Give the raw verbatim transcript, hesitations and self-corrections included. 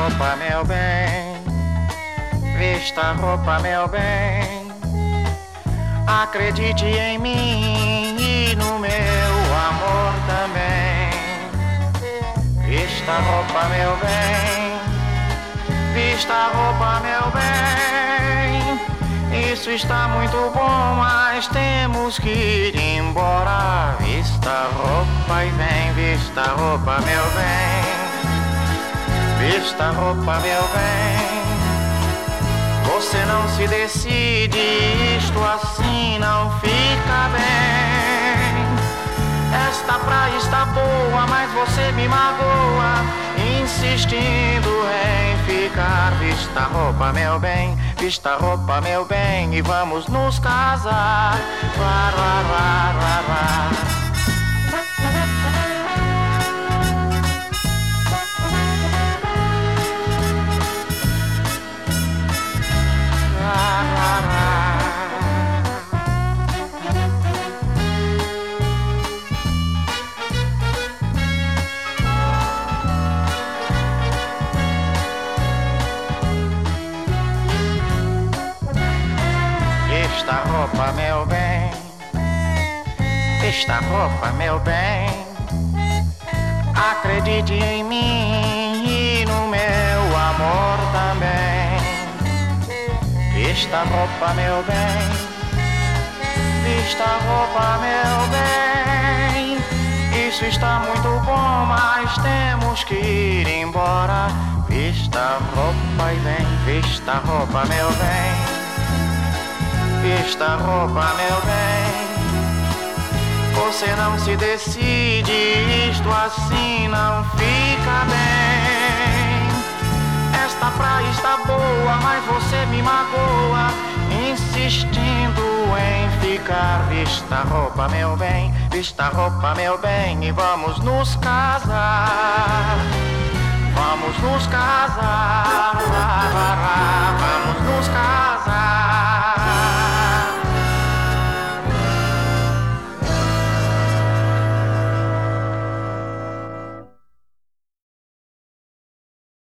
roupa, meu bem. Vista a roupa, meu bem. Acredite em mim e no meu amor também. Vista a roupa, meu bem. Vista a roupa, meu bem. Isso está muito bom, mas temos que ir embora. Vista a roupa e vem, vista a roupa, meu bem. Vista a roupa, meu bem. Você não se decide, isto assim não fica bem. Esta praia está boa, mas você me magoa, insistindo em ficar. Vista a roupa, meu bem, vista a roupa, meu bem, e vamos nos casar. Vá, vá, vá, vá, vá. Vista a roupa, meu bem. Vista a roupa, meu bem. Acredite em mim e no meu amor também. Vista a roupa, meu bem. Vista a roupa, meu bem. Isso está muito bom, mas temos que ir embora. Vista a roupa e vem. Vista a roupa, meu bem. Vista a roupa, meu bem. Você não se decide, isto assim não fica bem. Esta praia está boa, mas você me magoa, insistindo em ficar. Vista a roupa, meu bem. Vista a roupa, meu bem, e vamos nos casar. Vamos nos casar. Vamos nos casar.